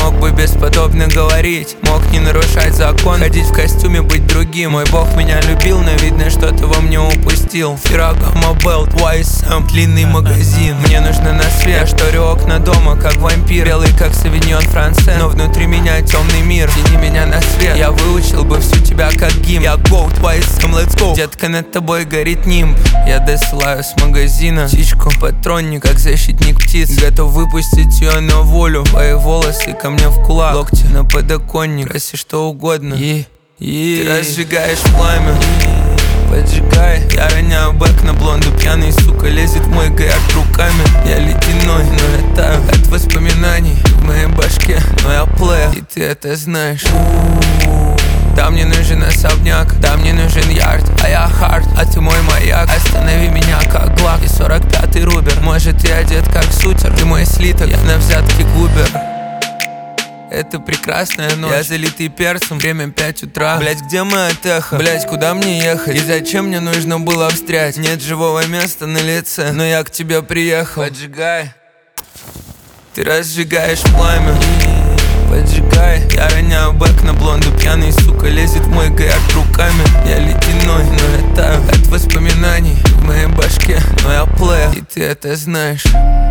мог бы бесподобно говорить, мог не нарушать закон, ходить в костюме, быть другим. Мой бог меня любил, но видно, что-то во мне упустил. Ферраго, Белт, YSM, длинный магазин. Мне нужно на свет, я шторю окна дома, как вампир. Белый, как Савиньон Франце, но внутри меня темный мир. Тяни меня на свет, я выучил бы всю тебя как гимн. Я GOAT, YSM, let's go. Детка, над тобой горит нимб. Я досылаю с магазина птичку, патронник, как защитник птиц. Готов выпустить ее на волю. Твои волосы ко мне в кулак, локти на подоконник, проси что угодно. Ты разжигаешь пламя, поджигай. Я роняю бэк на блонду, пьяный, сука, лезет в мой гаяк руками. Я ледяной, но я таю от воспоминаний. В моей башке, но я плеер, и ты это знаешь. Да, мне нужен особняк, да, мне нужен ярд, а я хард, а ты мой маяк. Останови меня как глак и 45-й рубер. Может, ты одет как сутер, ты мой слиток, я на взятке губер. Это прекрасная ночь, я залитый перцем, время 5 утра. Блять, где моя теха? Блять, куда мне ехать? И зачем мне нужно было встрять? Нет живого места на лице, но я к тебе приехал. Поджигай. Ты разжигаешь пламя, поджигай. Я роняю бэк на блонду, пьяный, сука, лезет в мой гаяк руками. Я ледяной, но я таю от воспоминаний. В моей башке, но я плеер, и ты это знаешь.